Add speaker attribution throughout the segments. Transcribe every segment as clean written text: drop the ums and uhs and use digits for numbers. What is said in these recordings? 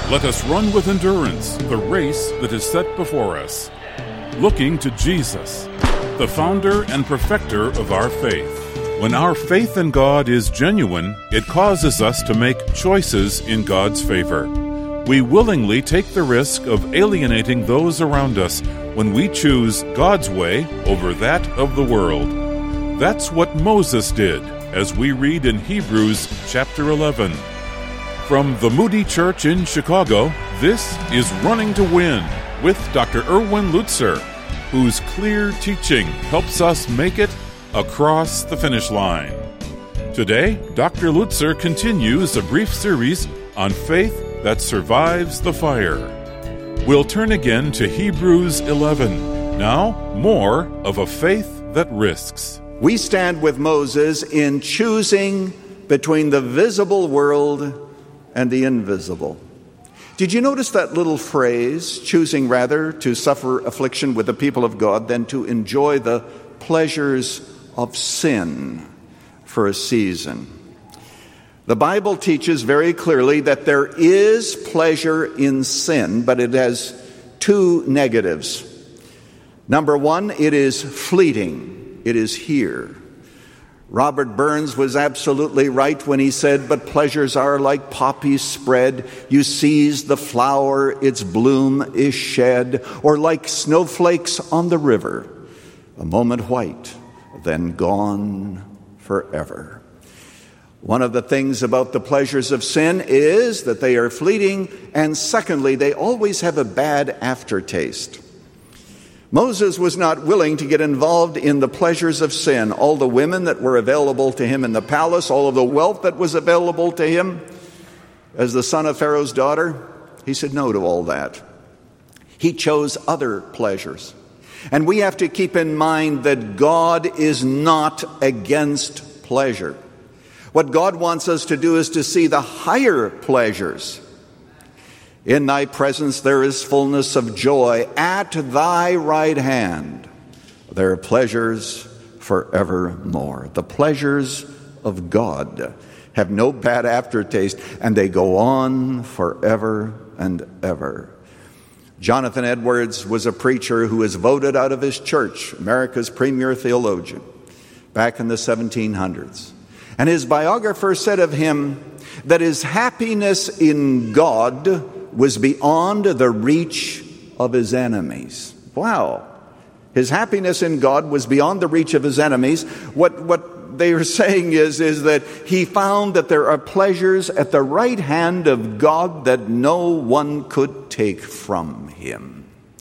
Speaker 1: Let us run with endurance the race that is set before us, looking to Jesus, the founder and perfecter of our faith. When our faith in God is genuine, it causes us to make choices in God's favor. We willingly take the risk of alienating those around us when we choose God's way over that of the world. That's what Moses did, as we read in Hebrews chapter 11. From the Moody Church in Chicago, this is Running to Win with Dr. Erwin Lutzer, whose clear teaching helps us make it across the finish line. Today, Dr. Lutzer continues a brief series on faith that survives the fire. We'll turn again to Hebrews 11. Now, more of a faith that risks.
Speaker 2: We stand with Moses in choosing between the visible world and the invisible. Did you notice that little phrase, choosing rather to suffer affliction with the people of God than to enjoy the pleasures of sin for a season? The Bible teaches very clearly that there is pleasure in sin, but it has two negatives. Number one, it is fleeting. It is here. Robert Burns was absolutely right when he said, "But pleasures are like poppies spread. You seize the flower, its bloom is shed, or like snowflakes on the river, a moment white, then gone forever." One of the things about the pleasures of sin is that they are fleeting, and secondly, they always have a bad aftertaste. Moses was not willing to get involved in the pleasures of sin. All the women that were available to him in the palace, all of the wealth that was available to him as the son of Pharaoh's daughter, he said no to all that. He chose other pleasures. And we have to keep in mind that God is not against pleasure. What God wants us to do is to see the higher pleasures. In thy presence there is fullness of joy. At thy right hand there are pleasures forevermore. The pleasures of God have no bad aftertaste, and they go on forever and ever. Jonathan Edwards was a preacher who was voted out of his church, America's premier theologian, back in the 1700s. And his biographer said of him that his happiness in God was beyond the reach of his enemies. Wow. His happiness in God was beyond the reach of his enemies. What they are saying is that he found that there are pleasures at the right hand of God that no one could take from him.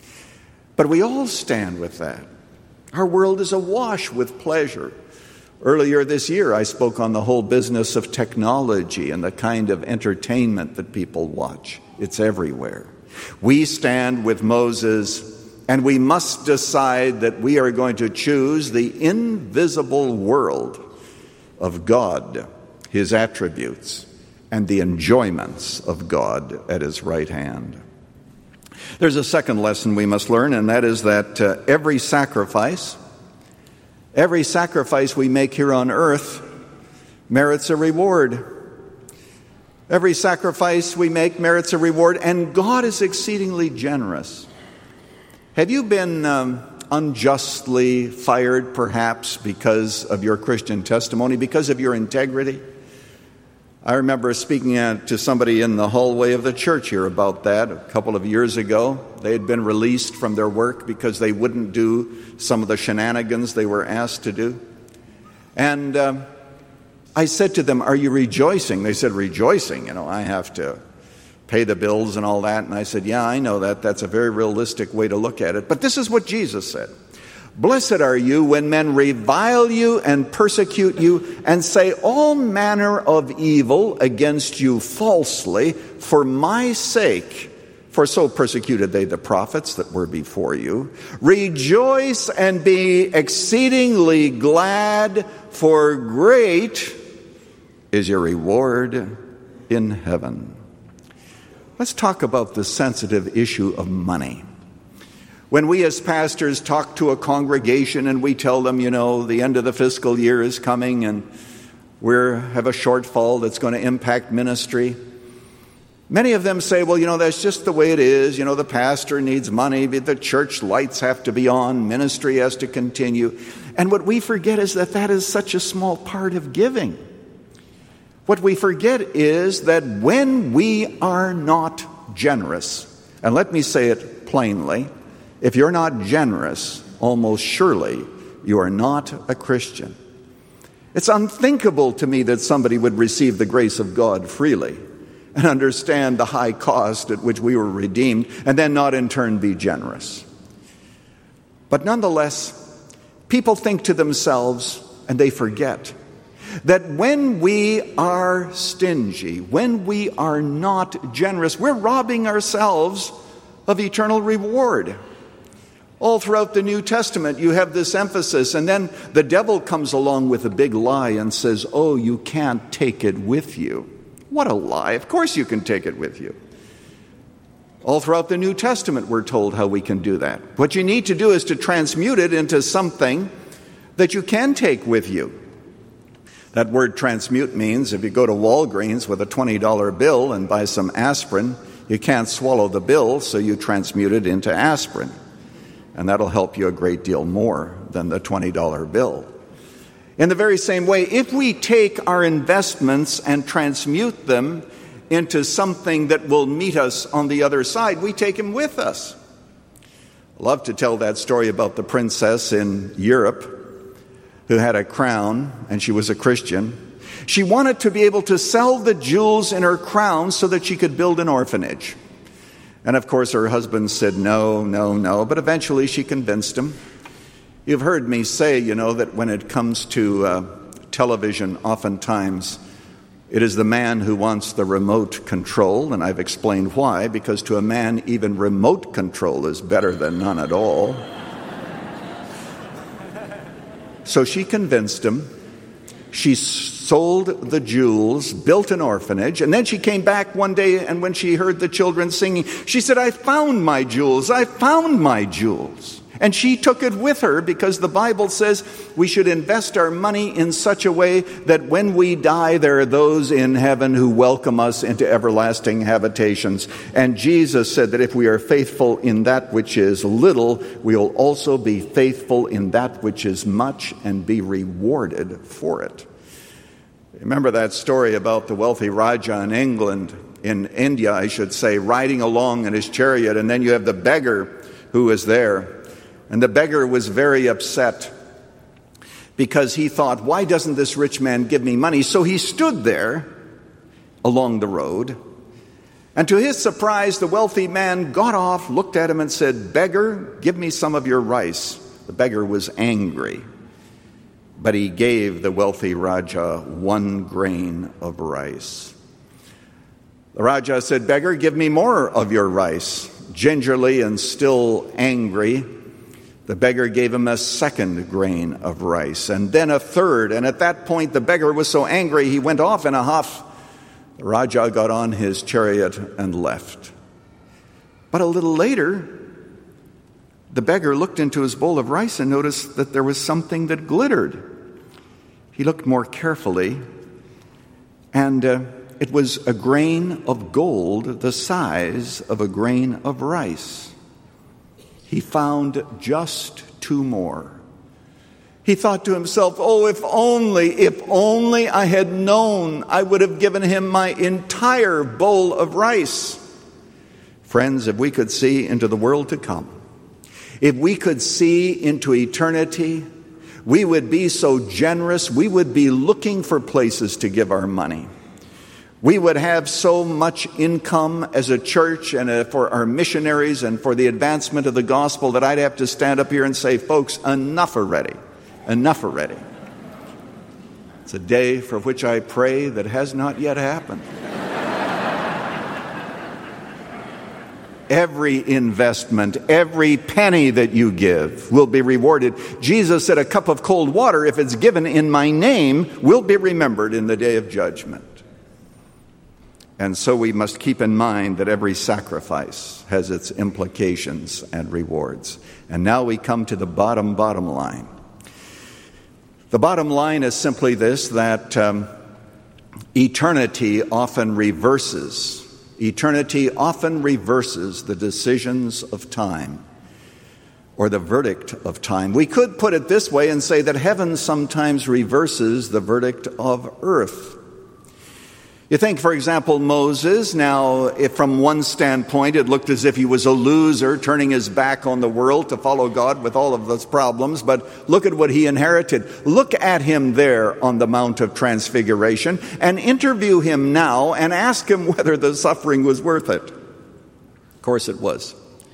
Speaker 2: But we all stand with that. Our world is awash with pleasure. Earlier this year, I spoke on the whole business of technology and the kind of entertainment that people watch. It's everywhere. We stand with Moses, and we must decide that we are going to choose the invisible world of God, his attributes, and the enjoyments of God at his right hand. There's a second lesson we must learn, and that is that every sacrifice we make here on earth merits a reward. Every sacrifice we make merits a reward, and God is exceedingly generous. Have you been unjustly fired, perhaps, because of your Christian testimony, because of your integrity? I remember speaking to somebody in the hallway of the church here about that a couple of years ago. They had been released from their work because they wouldn't do some of the shenanigans they were asked to do. And I said to them, "Are you rejoicing?" They said, "Rejoicing? I have to pay the bills and all that." And I said, "Yeah, I know that. That's a very realistic way to look at it. But this is what Jesus said. Blessed are you when men revile you and persecute you and say all manner of evil against you falsely for my sake. For so persecuted they the prophets that were before you. Rejoice and be exceedingly glad, for great is your reward in heaven." Let's talk about the sensitive issue of money. When we as pastors talk to a congregation and we tell them, the end of the fiscal year is coming and we have a shortfall that's going to impact ministry, Many of them say, well, that's just the way it is. The pastor needs money, the church lights have to be on, ministry has to continue. And what we forget is that is such a small part of giving. What we forget is that when we are not generous, and let me say it plainly, if you're not generous, almost surely you are not a Christian. It's unthinkable to me that somebody would receive the grace of God freely and understand the high cost at which we were redeemed, and then not in turn be generous. But nonetheless, people think to themselves, and they forget, that when we are stingy, when we are not generous, we're robbing ourselves of eternal reward. All throughout the New Testament, you have this emphasis, and then the devil comes along with a big lie and says, oh, you can't take it with you. What a lie. Of course you can take it with you. All throughout the New Testament, we're told how we can do that. What you need to do is to transmute it into something that you can take with you. That word transmute means if you go to Walgreens with a $20 bill and buy some aspirin, you can't swallow the bill, so you transmute it into aspirin. And that'll help you a great deal more than the $20 bill. In the very same way, if we take our investments and transmute them into something that will meet us on the other side, we take them with us. I love to tell that story about the princess in Europe who had a crown, and she was a Christian. She wanted to be able to sell the jewels in her crown so that she could build an orphanage. And of course her husband said no, but eventually she convinced him. You've heard me say, that when it comes to television, oftentimes it is the man who wants the remote control, and I've explained why, because to a man even remote control is better than none at all. So she convinced him. She sold the jewels, built an orphanage, and then she came back one day, and when she heard the children singing, she said, I found my jewels, I found my jewels. And she took it with her because the Bible says we should invest our money in such a way that when we die, there are those in heaven who welcome us into everlasting habitations. And Jesus said that if we are faithful in that which is little, we will also be faithful in that which is much and be rewarded for it. Remember that story about the wealthy Raja in India, I should say, riding along in his chariot, and then you have the beggar who was there. And the beggar was very upset because he thought, why doesn't this rich man give me money? So he stood there along the road. And to his surprise, the wealthy man got off, looked at him and said, beggar, give me some of your rice. The beggar was angry, but he gave the wealthy Raja 1 grain of rice. The Raja said, beggar, give me more of your rice. Gingerly and still angry, the beggar gave him a 2nd grain of rice, and then a 3rd. And at that point, the beggar was so angry, he went off in a huff. The Raja got on his chariot and left. But a little later, the beggar looked into his bowl of rice and noticed that there was something that glittered. He looked more carefully, and it was a grain of gold the size of a grain of rice. He found just 2 more. He thought to himself, oh, if only I had known, I would have given him my entire bowl of rice. Friends, if we could see into the world to come, if we could see into eternity, we would be so generous, we would be looking for places to give our money. We would have so much income as a church and for our missionaries and for the advancement of the gospel that I'd have to stand up here and say, folks, enough already. Enough already. It's a day for which I pray that has not yet happened. Every investment, every penny that you give will be rewarded. Jesus said a cup of cold water, if it's given in my name, will be remembered in the day of judgment. And so we must keep in mind that every sacrifice has its implications and rewards. And now we come to the bottom line. The bottom line is simply this, that eternity often reverses eternity often reverses the decisions of time, or the verdict of time. We could put it this way and say that heaven sometimes reverses the verdict of earth. You think, for example, Moses. Now, if from one standpoint it looked as if he was a loser, turning his back on the world to follow God with all of those problems, but look at what he inherited. Look at him there on the Mount of Transfiguration and interview him now and ask him whether the suffering was worth it. Of course it was.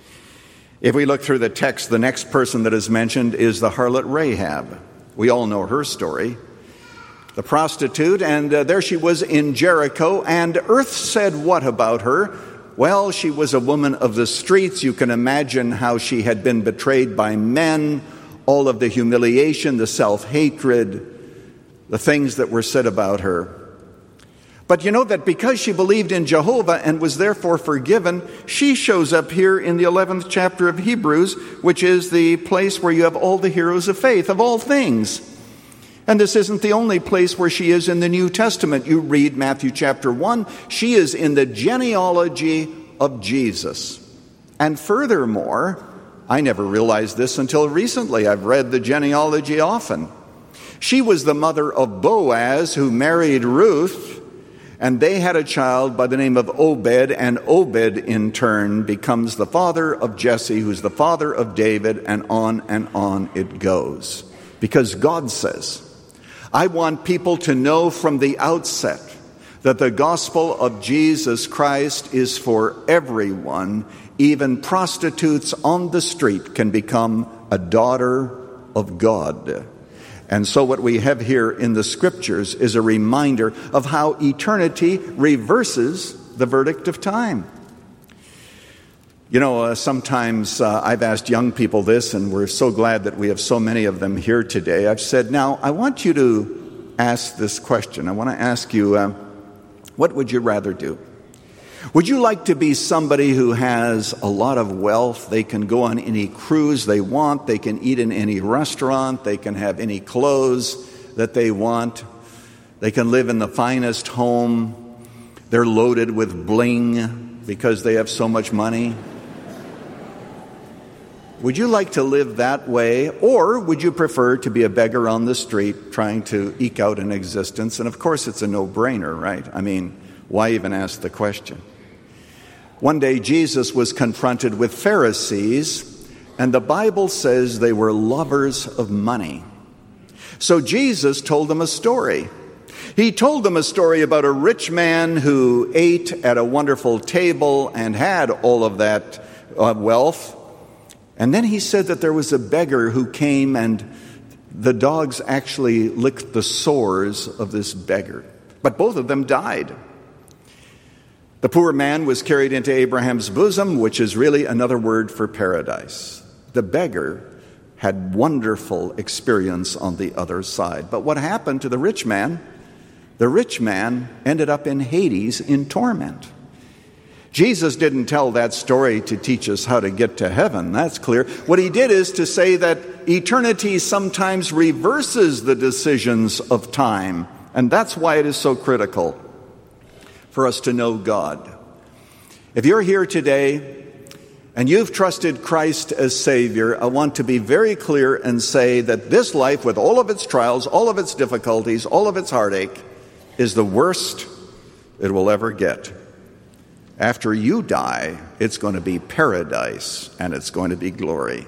Speaker 2: If we look through the text, the next person that is mentioned is the harlot Rahab. We all know her story. The prostitute, and there she was in Jericho, and earth said what about her? Well, she was a woman of the streets. You can imagine how she had been betrayed by men, all of the humiliation, the self-hatred, the things that were said about her. But you know that because she believed in Jehovah and was therefore forgiven, she shows up here in the 11th chapter of Hebrews, which is the place where you have all the heroes of faith, of all things. And this isn't the only place where she is in the New Testament. You read Matthew chapter 1, she is in the genealogy of Jesus. And furthermore, I never realized this until recently. I've read the genealogy often. She was the mother of Boaz, who married Ruth, and they had a child by the name of Obed, and Obed in turn becomes the father of Jesse, who's the father of David, and on it goes. Because God says, I want people to know from the outset that the gospel of Jesus Christ is for everyone. Even prostitutes on the street can become a daughter of God. And so what we have here in the scriptures is a reminder of how eternity reverses the verdict of time. You know, sometimes I've asked young people this, and we're so glad that we have so many of them here today. I've said, now, I want you to ask this question. I want to ask you, what would you rather do? Would you like to be somebody who has a lot of wealth? They can go on any cruise they want. They can eat in any restaurant. They can have any clothes that they want. They can live in the finest home. They're loaded with bling because they have so much money. Would you like to live that way, or would you prefer to be a beggar on the street trying to eke out an existence? And of course it's a no-brainer, right? I mean, why even ask the question? One day Jesus was confronted with Pharisees, and the Bible says they were lovers of money. So Jesus told them a story. He told them a story about a rich man who ate at a wonderful table and had all of that wealth. And then he said that there was a beggar who came, and the dogs actually licked the sores of this beggar. But both of them died. The poor man was carried into Abraham's bosom, which is really another word for paradise. The beggar had wonderful experience on the other side. But what happened to the rich man? The rich man ended up in Hades in torment. Jesus didn't tell that story to teach us how to get to heaven. That's clear. What he did is to say that eternity sometimes reverses the decisions of time. And that's why it is so critical for us to know God. If you're here today and you've trusted Christ as Savior, I want to be very clear and say that this life, with all of its trials, all of its difficulties, all of its heartache, is the worst it will ever get. After you die, it's going to be paradise, and it's going to be glory.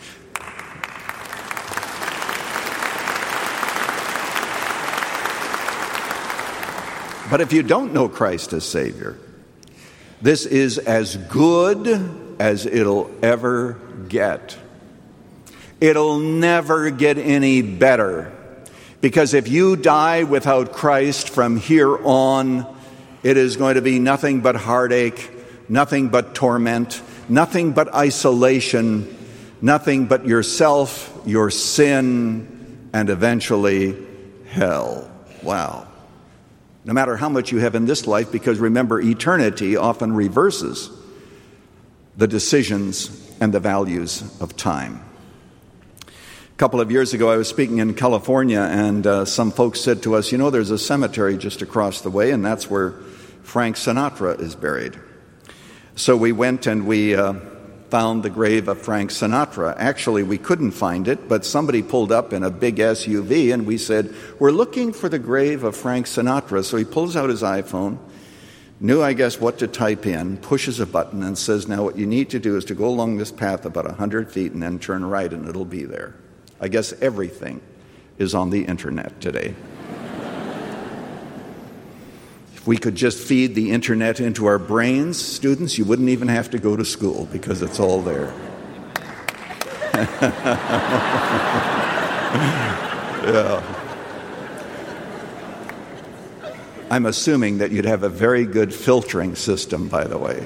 Speaker 2: But if you don't know Christ as Savior, this is as good as it'll ever get. It'll never get any better. Because if you die without Christ from here on, it is going to be nothing but heartache, nothing but torment, nothing but isolation, nothing but yourself, your sin, and eventually hell. Wow. No matter how much you have in this life, because remember, eternity often reverses the decisions and the values of time. A couple of years ago, I was speaking in California, and some folks said to us, you know, there's a cemetery just across the way, and that's where Frank Sinatra is buried. So we went and we found the grave of Frank Sinatra. Actually, we couldn't find it, but somebody pulled up in a big SUV and we said, "We're looking for the grave of Frank Sinatra." So he pulls out his iPhone, knew, I guess, what to type in, pushes a button and says, "Now what you need to do is to go along this path about 100 feet and then turn right and it'll be there." I guess everything is on the internet today. If we could just feed the internet into our brains, students, you wouldn't even have to go to school because it's all there. Yeah. I'm assuming that you'd have a very good filtering system, by the way.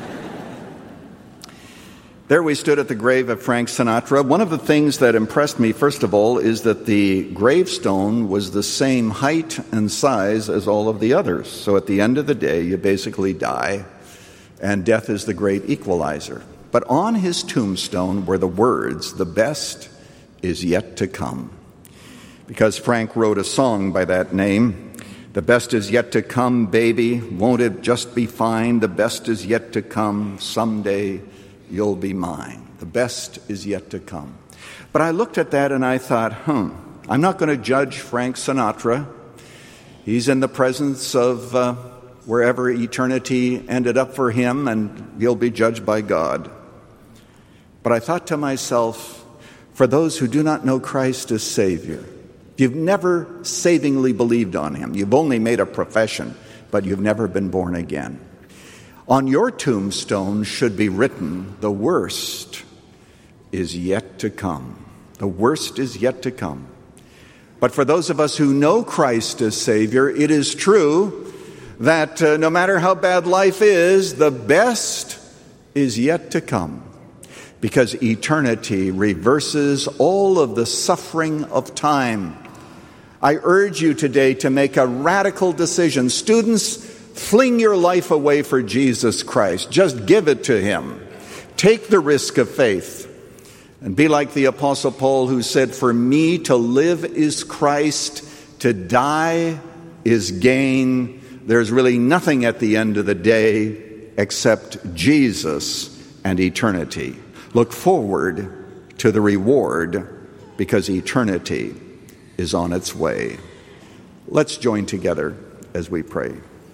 Speaker 2: There we stood at the grave of Frank Sinatra. One of the things that impressed me, first of all, is that the gravestone was the same height and size as all of the others. So at the end of the day, you basically die, and death is the great equalizer. But on his tombstone were the words, "The best is yet to come." Because Frank wrote a song by that name. The best is yet to come, baby. Won't it just be fine? The best is yet to come. Someday you'll be mine. The best is yet to come. But I looked at that and I thought, I'm not going to judge Frank Sinatra. He's in the presence of wherever eternity ended up for him, and he'll be judged by God. But I thought to myself, for those who do not know Christ as Savior, you've never savingly believed on him. You've only made a profession, but you've never been born again. On your tombstone should be written, "The worst is yet to come." The worst is yet to come. But for those of us who know Christ as Savior, it is true that no matter how bad life is, the best is yet to come. Because eternity reverses all of the suffering of time. I urge you today to make a radical decision. Students, fling your life away for Jesus Christ. Just give it to him. Take the risk of faith. And be like the Apostle Paul, who said, "For me to live is Christ, to die is gain." There's really nothing at the end of the day except Jesus and eternity. Look forward to the reward, because eternity is on its way. Let's join together as we pray.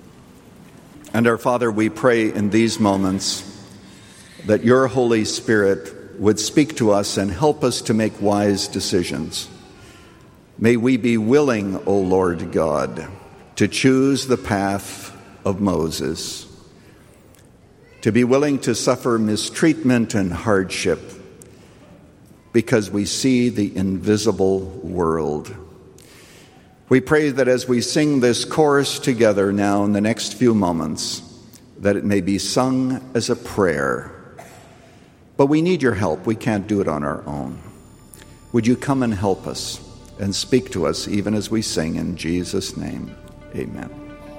Speaker 2: And our Father, we pray in these moments that your Holy Spirit would speak to us and help us to make wise decisions. May we be willing, O Lord God, to choose the path of Moses, to be willing to suffer mistreatment and hardship because we see the invisible world. We pray that as we sing this chorus together now in the next few moments, that it may be sung as a prayer. But we need your help. We can't do it on our own. Would you come and help us and speak to us even as we sing in Jesus' name? Amen.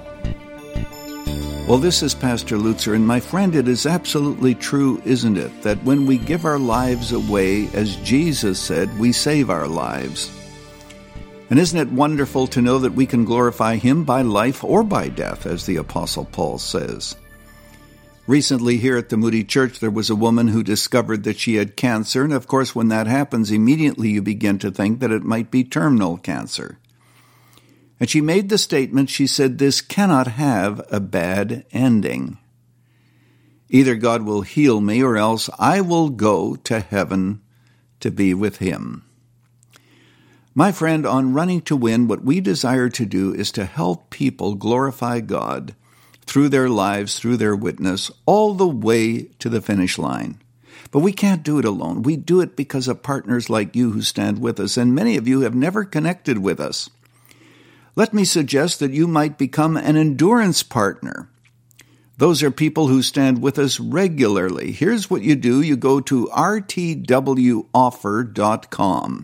Speaker 2: Well, this is Pastor Lutzer, and my friend, it is absolutely true, isn't it, that when we give our lives away, as Jesus said, we save our lives. And isn't it wonderful to know that we can glorify him by life or by death, as the Apostle Paul says? Recently here at the Moody Church, there was a woman who discovered that she had cancer, and of course when that happens, immediately you begin to think that it might be terminal cancer. And she made the statement, she said, "This cannot have a bad ending. Either God will heal me or else I will go to heaven to be with him." My friend, on Running to Win, what we desire to do is to help people glorify God through their lives, through their witness, all the way to the finish line. But we can't do it alone. We do it because of partners like you who stand with us, and many of you have never connected with us. Let me suggest that you might become an endurance partner. Those are people who stand with us regularly. Here's what you do. You go to rtwoffer.com.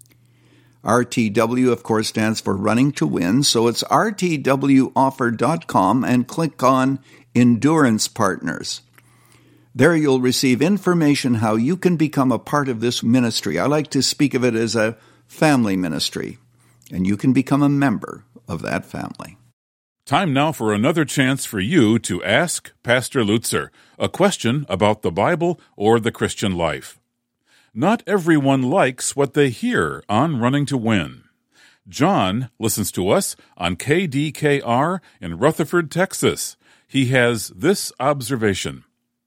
Speaker 2: RTW, of course, stands for Running to Win, so it's rtwoffer.com and click on Endurance Partners. There you'll receive information how you can become a part of this ministry. I like to speak of it as a family ministry, and you can become a member of that family.
Speaker 1: Time now for another chance for you to ask Pastor Lutzer a question about the Bible or the Christian life. Not everyone likes what they hear on Running to Win. John listens to us on KDKR in Rutherford, Texas. He has this observation.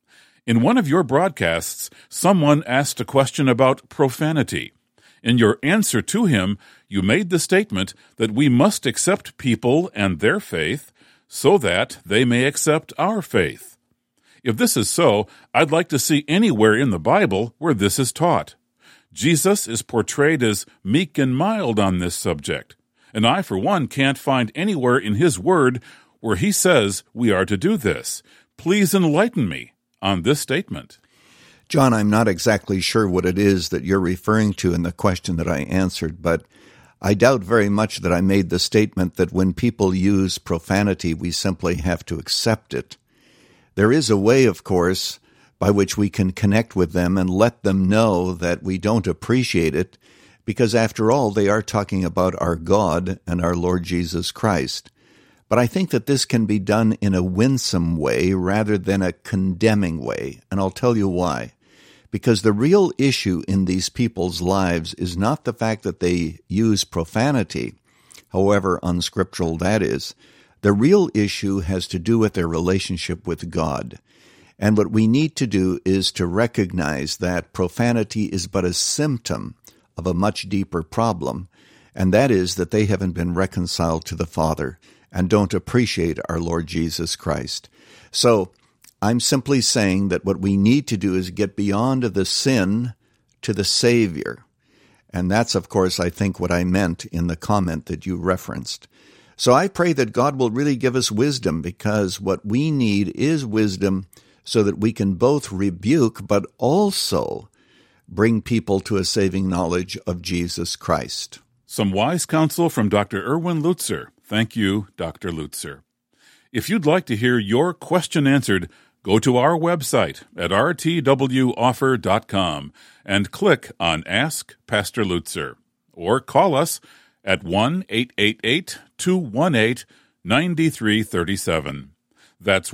Speaker 1: In one of your broadcasts, someone asked a question about profanity. In your answer to him, you made the statement that we must accept people and their faith so that they may accept our faith. If this is so, I'd like to see anywhere in the Bible where this is taught. Jesus is portrayed as meek and mild on this subject, and I, for one, can't find anywhere in His Word where He says we are to do this. Please enlighten me on this statement.
Speaker 2: John, I'm not exactly sure what it is that you're referring to in the question that I answered, but I doubt very much that I made the statement that when people use profanity, we simply have to accept it. There is a way, of course, by which we can connect with them and let them know that we don't appreciate it, because after all, they are talking about our God and our Lord Jesus Christ. But I think that this can be done in a winsome way rather than a condemning way, and I'll tell you why. Because the real issue in these people's lives is not the fact that they use profanity, however unscriptural that is. The real issue has to do with their relationship with God. And what we need to do is to recognize that profanity is but a symptom of a much deeper problem, and that is that they haven't been reconciled to the Father and don't appreciate our Lord Jesus Christ. So, I'm simply saying that what we need to do is get beyond the sin to the Savior. And that's, of course, I think what I meant in the comment that you referenced. So I pray that God will really give us wisdom, because what we need is wisdom so that we can both rebuke but also bring people to a saving knowledge of Jesus Christ.
Speaker 1: Some wise counsel from Dr. Erwin Lutzer. Thank you, Dr. Lutzer. If you'd like to hear your question answered, go to our website at rtwoffer.com and click on Ask Pastor Lutzer, or call us at 1-888-218-9337. That's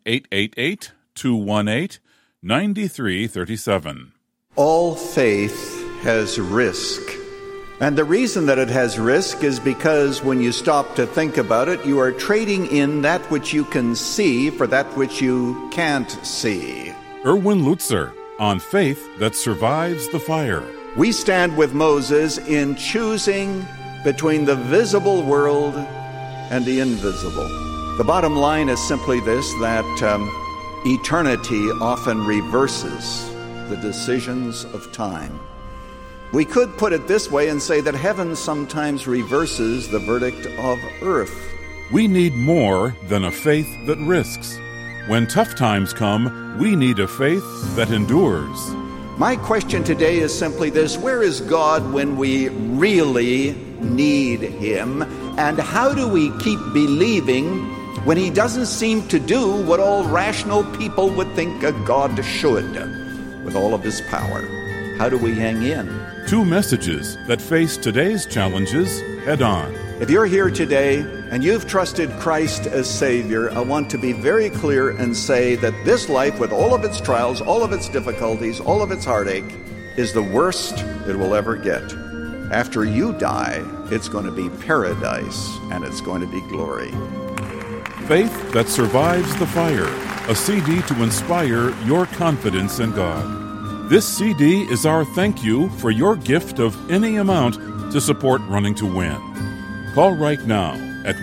Speaker 1: 1-888-218-9337.
Speaker 2: All faith has risk. And the reason that it has risk is because when you stop to think about it, you are trading in that which you can see for that which you can't see.
Speaker 1: Erwin Lutzer on faith that survives the fire.
Speaker 2: We stand with Moses in choosing between the visible world and the invisible. The bottom line is simply this, that eternity often reverses the decisions of time. We could put it this way and say that heaven sometimes reverses the verdict of earth.
Speaker 1: We need more than a faith that risks. When tough times come, we need a faith that endures.
Speaker 2: My question today is simply this: where is God when we really need Him? And how do we keep believing when He doesn't seem to do what all rational people would think a God should with all of His power? How do we hang in?
Speaker 1: Two messages that face today's challenges head on.
Speaker 2: If you're here today and you've trusted Christ as Savior, I want to be very clear and say that this life, with all of its trials, all of its difficulties, all of its heartache, is the worst it will ever get. After you die, it's going to be paradise and it's going to be glory.
Speaker 1: Faith that survives the fire, a CD to inspire your confidence in God. This CD is our thank you for your gift of any amount to support Running to Win. Call right now at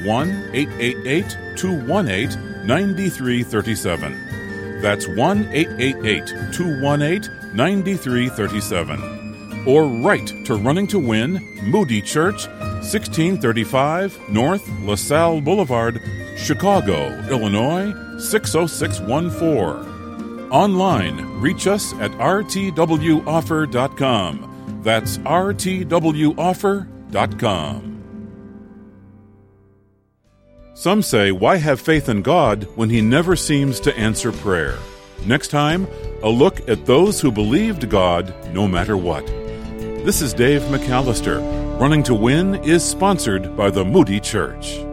Speaker 1: 1-888-218-9337. That's 1-888-218-9337. Or write to Running to Win, Moody Church, 1635 North LaSalle Boulevard, Chicago, Illinois, 60614. Online, reach us at rtwoffer.com. That's rtwoffer.com. Some say, why have faith in God when He never seems to answer prayer? Next time, a look at those who believed God no matter what. This is Dave McAllister. Running to Win is sponsored by the Moody Church.